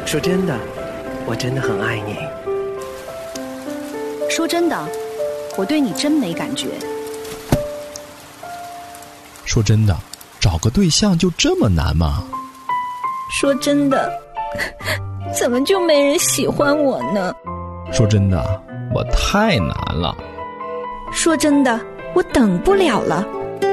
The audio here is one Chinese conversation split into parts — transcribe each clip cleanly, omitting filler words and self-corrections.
说真的，我真的很爱你。 说真的，我对你真没感觉。 说真的，找个对象就这么难吗？ 说真的，怎么就没人喜欢我呢？ 说真的，我太难了。 说真的，我等不了了。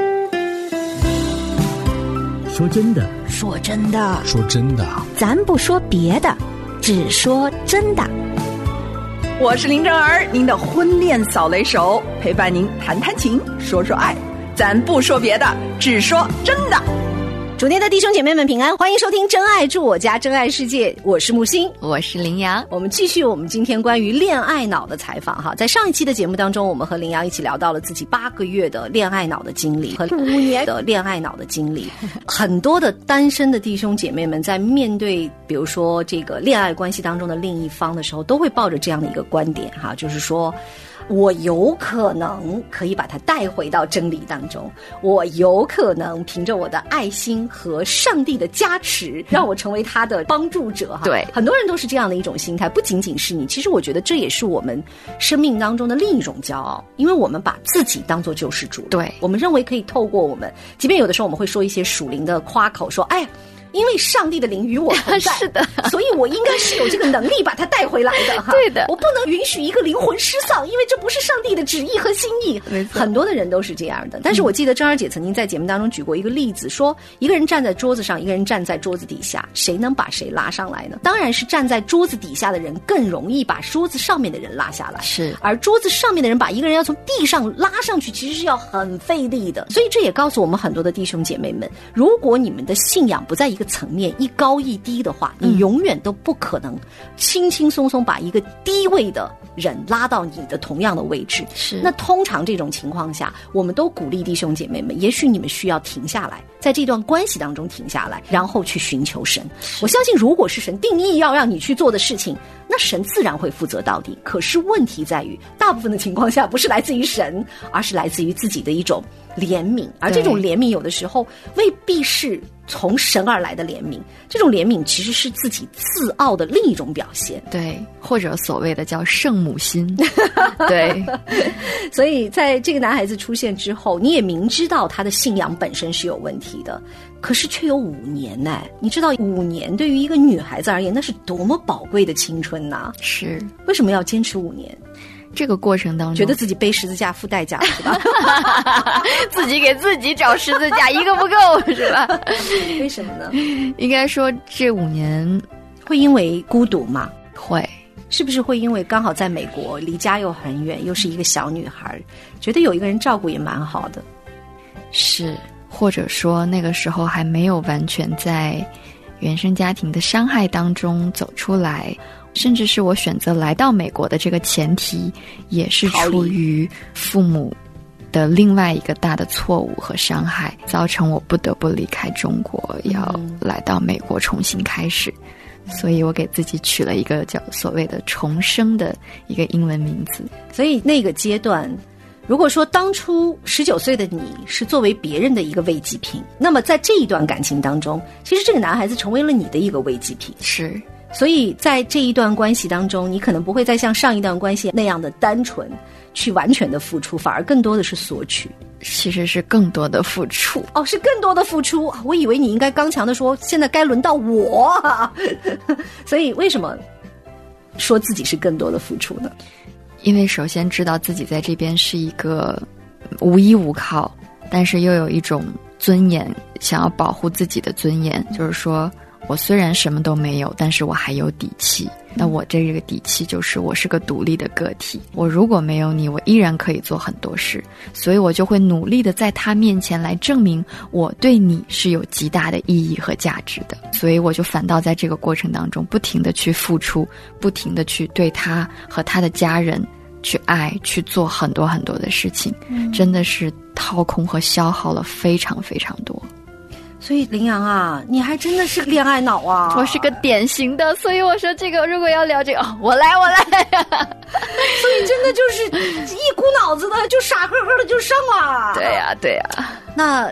说真的， 说真的， 说真的， 咱不说别的，只说真的。 我是林正儿，您的婚恋扫雷手，陪伴您谈谈情，说说爱，咱不说别的，只说真的。 主内的弟兄姐妹们平安，欢迎收听真爱住我家真爱世界，我是木星， 我是林阳。 我们继续我们今天关于恋爱脑的采访哈。在上一期的节目当中，我们和林阳一起聊到了自己8个月的恋爱脑的经历和5年的恋爱脑的经历。很多的单身的弟兄姐妹们在面对比如说这个恋爱关系当中的另一方的时候，都会抱着这样的一个观点哈，就是说我有可能可以把它带回到真理当中，我有可能凭着我的爱心和上帝的加持，让我成为他的帮助者哈。 对， 很多人都是这样的一种心态，不仅仅是你，其实我觉得这也是我们生命当中的另一种骄傲，因为我们把自己当作救世主。 对， 我们认为可以透过我们，即便有的时候我们会说一些属灵的夸口，说哎，因为上帝的灵与我同在， 是的， 所以我应该是有这个能力把它带回来的哈。 对的， 我不能允许一个灵魂失丧，因为这不是上帝的旨意和心意。很多的人都是这样的。但是我记得张二姐曾经在节目当中举过一个例子，说一个人站在桌子上，一个人站在桌子底下，谁能把谁拉上来呢？当然是站在桌子底下的人更容易把桌子上面的人拉下来， 是， 而桌子上面的人把一个人要从地上拉上去，其实是要很费力的。所以这也告诉我们很多的弟兄姐妹们，如果你们的信仰不在一个层面，一高一低的话，你永远都不可能轻轻松松把一个低位的人拉到你的同样的位置。 是， 那通常这种情况下，我们都鼓励弟兄姐妹们，也许你们需要停下来，在这段关系当中停下来，然后去寻求神。我相信如果是神定义要让你去做的事情，那神自然会负责到底。可是问题在于，大部分的情况下不是来自于神，而是来自于自己的一种怜悯，而这种怜悯有的时候未必是从神而来的怜悯，这种怜悯其实是自己自傲的另一种表现。 对，或者所谓的叫圣母心。对， 所以在这个男孩子出现之后，你也明知道他的信仰本身是有问题的，可是却有5年呢。你知道5年对于一个女孩子而言，那是多么宝贵的青春呐！ 是， 为什么要坚持5年？ 这个过程当中， 觉得自己背十字架付代价是吧？ 自己给自己找十字架，一个不够是吧？ 为什么呢？ 应该说这5年会因为孤独吗？ 会， 是不是会因为刚好在美国，离家又很远，又是一个小女孩，觉得有一个人照顾也蛮好的？ 是，或者说那个时候还没有完全在原生家庭的伤害当中走出来。甚至是我选择来到美国的这个前提，也是出于父母的另外一个大的错误和伤害，造成我不得不离开中国，要来到美国重新开始。所以我给自己取了一个叫所谓的重生的一个英文名字。 所以那个阶段，如果说当初19岁的你是作为别人的一个慰藉品，那么在这一段感情当中，其实这个男孩子成为了你的一个慰藉品。 是， 所以在这一段关系当中，你可能不会再像上一段关系那样的单纯去完全的付出，反而更多的是索取。 其实是更多的付出。 哦，是更多的付出。我以为你应该刚强的说，现在该轮到我。所以为什么说自己是更多的付出呢？ 因为首先知道自己在这边是一个无依无靠，但是又有一种尊严，想要保护自己的尊严，就是说我虽然什么都没有，但是我还有底气。那我这个底气就是我是个独立的个体，我如果没有你，我依然可以做很多事，所以我就会努力的在他面前来证明我对你是有极大的意义和价值的。所以我就反倒在这个过程当中不停的去付出，不停的去对他和他的家人去爱，去做很多很多的事情，真的是掏空和消耗了非常非常多。 所以林阳啊，你还真的是恋爱脑啊！ 我是个典型的，所以我说这个如果要聊这个，我来。 所以真的就是一股脑子的，就傻呵呵的就上了。 对呀。 那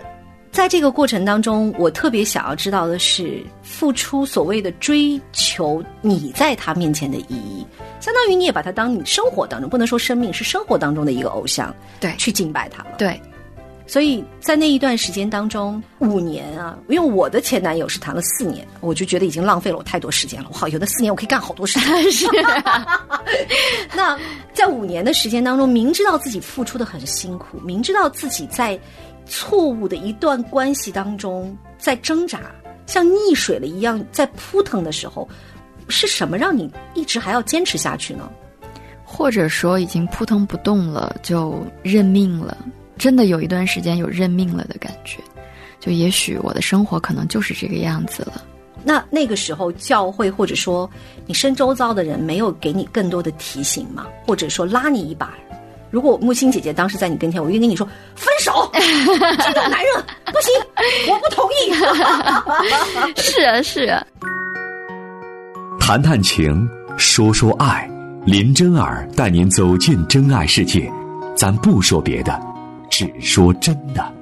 在这个过程当中，我特别想要知道的是，付出所谓的追求你在他面前的意义，相当于你也把他当你生活当中，不能说生命，是生活当中的一个偶像， 对， 去敬拜他了。 对， 所以在那一段时间当中，5年啊，因为我的前男友是谈了4年，我就觉得已经浪费了我太多时间了。哇，有的4年我可以干好多事情。是、那在5年的时间当中，明知道自己付出的很辛苦，明知道自己在错误的一段关系当中在挣扎，像溺水了一样在扑腾的时候，是什么让你一直还要坚持下去呢？ 或者说已经扑腾不动了，就认命了。真的有一段时间有认命了的感觉，就也许我的生活可能就是这个样子了。 那个时候教会或者说你身周遭的人没有给你更多的提醒吗？或者说拉你一把？如果木星姐姐当时在你跟前，我一定跟你说分手，这种男人不行，我不同意。 是啊，是啊。 谈谈情，说说爱，林真儿带您走进真爱世界，咱不说别的，只说真的。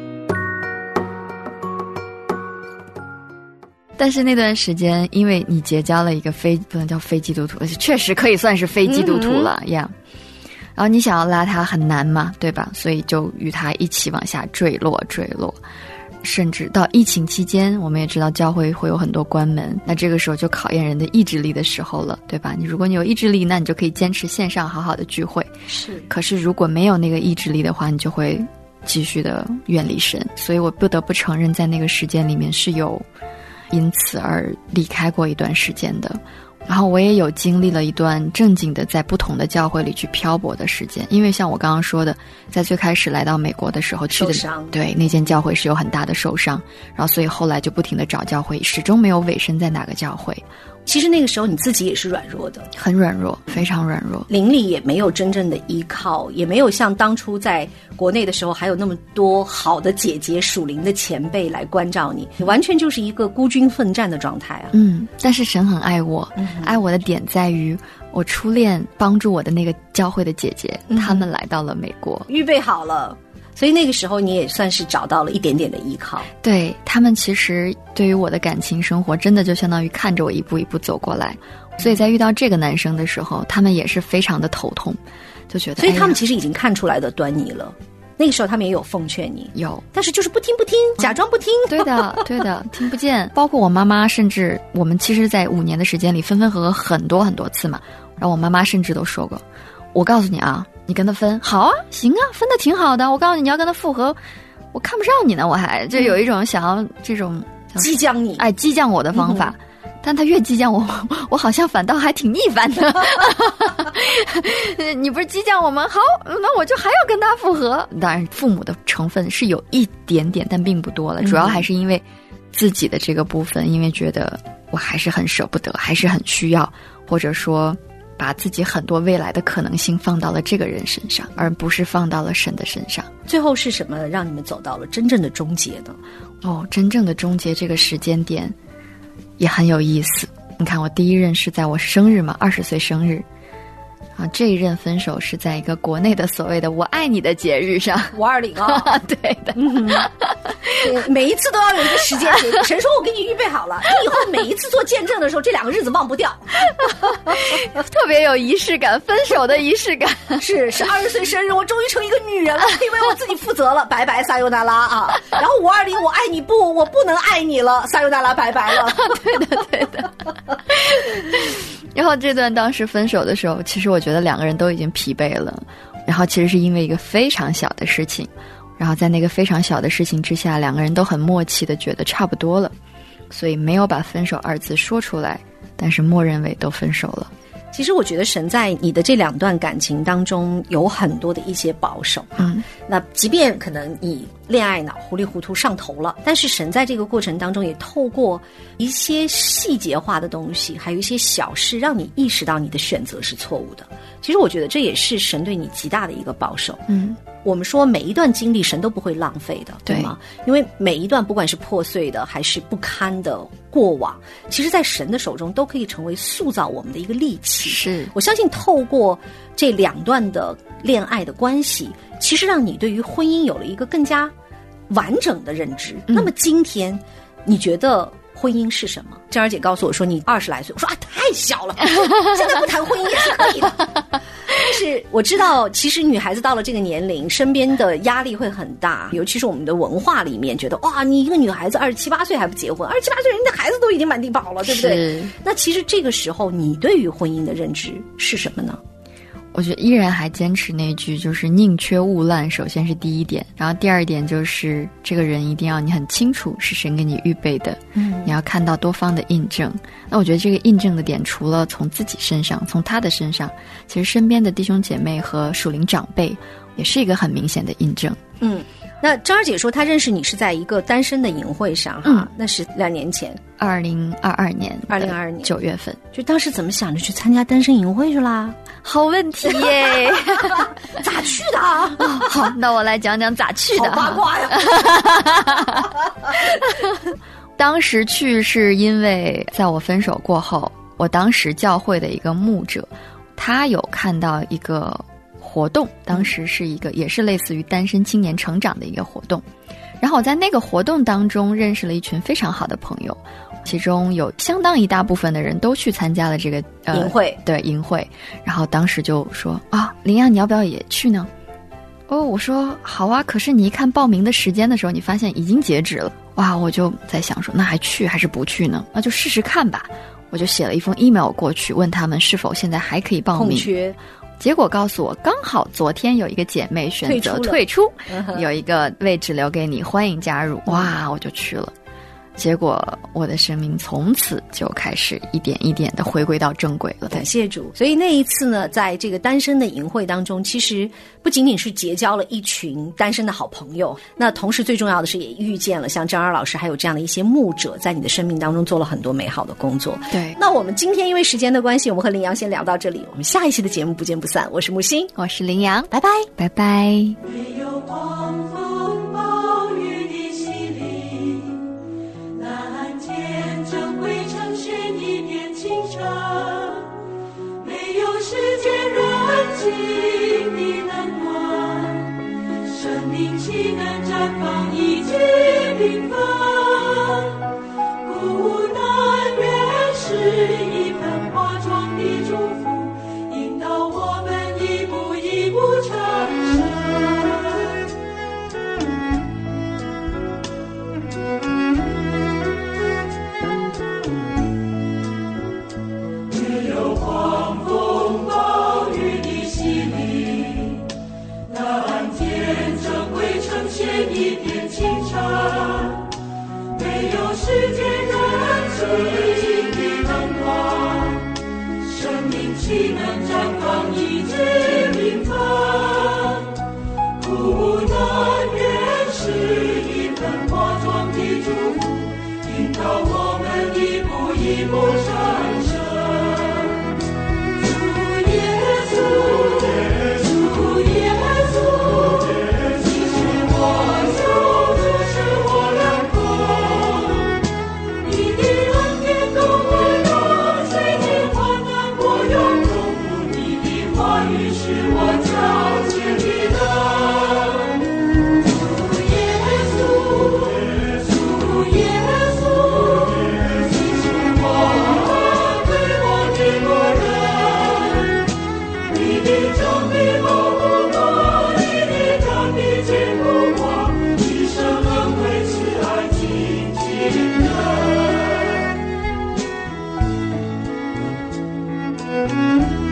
但是那段时间，因为你结交了一个不能叫非基督徒，确实可以算是非基督徒了呀。然后你想要拉他很难嘛，对吧？所以就与他一起往下坠落，甚至到疫情期间，我们也知道教会会有很多关门，那这个时候就考验人的意志力的时候了，对吧？如果你有意志力，那你就可以坚持线上好好的聚会。 是。 可是如果没有那个意志力的话，你就会继续的远离神。所以我不得不承认，在那个时间里面是有因此而离开过一段时间的。然后我也有经历了一段正经的在不同的教会里去漂泊的时间，因为像我刚刚说的，在最开始来到美国的时候去的，对，那间教会是有很大的受伤，然后所以后来就不停的找教会，始终没有委身在哪个教会。 其实那个时候你自己也是软弱的， 很软弱，非常软弱， 灵里也没有真正的依靠，也没有像当初在国内的时候还有那么多好的姐姐属灵的前辈来关照你，你完全就是一个孤军奋战的状态啊。 但是神很爱我，爱我的点在于我初恋帮助我的那个教会的姐姐，她们来到了美国， 预备好了，所以那个时候你也算是找到了一点点的依靠。 对，他们其实对于我的感情生活真的就相当于看着我一步一步走过来，所以在遇到这个男生的时候，他们也是非常的头痛，就觉得所以他们其实已经看出来的端倪了。那个时候他们也有奉劝你， 有， 但是就是不听，假装不听。 对的，听不见。包括我妈妈，甚至我们其实在5年的时间里分分合合很多很多次嘛，然后我妈妈甚至都说过，我告诉你啊，你跟他分好啊，行啊，分的挺好的，我告诉你，你要跟他复合，我看不上你呢，我还就有一种想要这种激将你， 激将我的方法。但他越激将我好像反倒还挺逆反的。你不是激将我们好，那我就还要跟他复合。当然父母的成分是有一点点，但并不多了，主要还是因为自己的这个部分，因为觉得我还是很舍不得，还是很需要，或者说把自己很多未来的可能性放到了这个人身上，而不是放到了神的身上。 最后是什么让你们走到了真正的终结呢？ 真正的终结这个时间点也很有意思。你看，我第一任是在我生日嘛，20岁生日啊，这一任分手是在一个国内的所谓的我爱你的节日上 ，520啊。对的。每一次都要有一个时间节，神说我给你预备好了，你以后每一次做见证的时候，这2个日子忘不掉。 特别有仪式感，分手的仪式感。 是20岁生日，我终于成一个女人了，因为我自己负责了，拜拜撒尤那拉啊。然后520我爱你不，我不能爱你了，撒尤那拉拜拜了。 对的。然后这段当时分手的时候，其实我觉得2个人都已经疲惫了，然后其实是因为一个非常小的事情，然后在那个非常小的事情之下，2个人都很默契的觉得差不多了，所以没有把分手2字说出来，但是默认为都分手了。 其实我觉得神在你的这2段感情当中有很多的一些保守，那即便可能你恋爱脑糊里糊涂上头了，但是神在这个过程当中也透过一些细节化的东西，还有一些小事，让你意识到你的选择是错误的。其实我觉得这也是神对你极大的一个保守。我们说每一段经历神都不会浪费的，对吗？因为每一段不管是破碎的还是不堪的过往，其实在神的手中都可以成为塑造我们的一个利器。 是， 我相信透过这2段的恋爱的关系，其实让你对于婚姻有了一个更加完整的认知。那么今天你觉得婚姻是什么？珍儿姐告诉我说你20来岁，我说太小了，现在不谈婚姻也是可以的。但是我知道其实女孩子到了这个年龄，身边的压力会很大，尤其是我们的文化里面觉得哇，你一个女孩子27、8岁还不结婚，27、8岁人家孩子都已经满地跑了，对不对？那其实这个时候你对于婚姻的认知是什么呢？ 我觉得依然还坚持那句，就是宁缺毋滥，首先是第一点，然后第二点就是这个人一定要你很清楚是神给你预备的，你要看到多方的印证。那我觉得这个印证的点，除了从自己身上，从他的身上，其实身边的弟兄姐妹和属灵长辈也是一个很明显的印证。 那张儿姐说她认识你是在一个单身的营会上哈，那是2年前 ，2022年9月份。 就当时怎么想着去参加单身营会去啦？ 好问题耶咋去的啊？ 好，那我来讲讲咋去的。 好八卦呀当时去是因为在我分手过后，我当时教会的一个牧者，他有看到一个活动，当时是一个也是类似于单身青年成长的一个活动，然后我在那个活动当中认识了一群非常好的朋友，其中有相当一大部分的人都去参加了这个营会， 对营会，然后当时就说啊，林阳你要不要也去呢？我说好啊，可是你一看报名的时间的时候，你发现已经截止了，哇，我就在想说那还去还是不去呢？那就试试看吧。我就写了一封 email 过去，问他们是否现在还可以报名， 空缺。 结果告诉我，刚好昨天有一个姐妹选择退出，有一个位置留给你，欢迎加入。哇，我就去了。结果我的生命从此就开始一点一点的回归到正轨了。 感谢主。所以那一次呢，在这个单身的营会当中，其实不仅仅是结交了一群单身的好朋友，那同时最重要的是也遇见了像张儿老师还有这样的一些牧者，在你的生命当中做了很多美好的工作。 对， 那我们今天因为时间的关系，我们和林阳先聊到这里，我们下一期的节目不见不散。我是木星， 我是林阳， 拜拜， 拜拜。 没有狂风暴雨的洗礼，蓝天正会呈现一片清澈，没有世间人情的冷暖，生命岂能绽放一句缤纷？孤单原是一份化妆的祝福，引导我们一步一步成神。没有狂风暴雨的洗礼，蓝天正会呈现一片清澈，没有世间人情的冷暖，生命岂能绽放一句缤纷？孤单原是一份化妆的祝福，引导我们一步一步成神。主耶稣，主耶稣，你是我救主，是我良朋。你的恩典够我用，随你患难过永恒。你的话语是我脚前的灯。主耶稣，主耶稣，你是我最后的牧人。你的真理保护我，你的真理坚固我，一生恩惠慈爱紧紧的。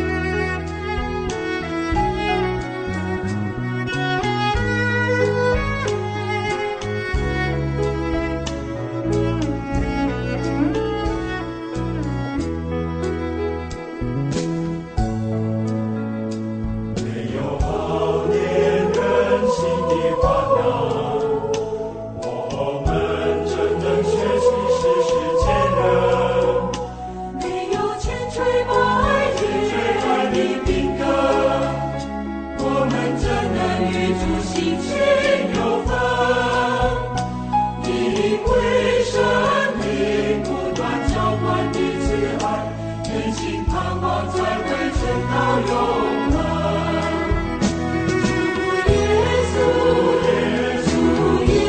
没有好恋人心的烦恼，我们真正学习是世间人。没有千锤百炼的品格，我们怎能与主心情有分？因为生命不断浇灌的慈爱，人心盼望才会存到永恒。主耶稣，主耶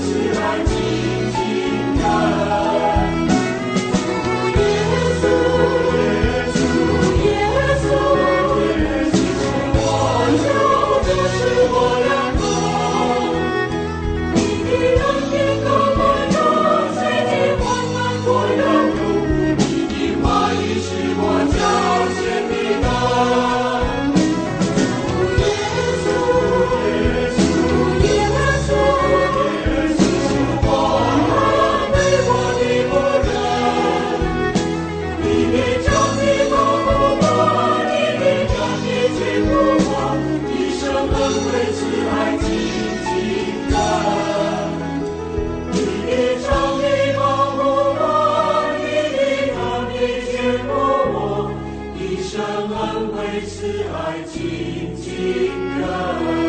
生恩惠慈爱紧紧跟。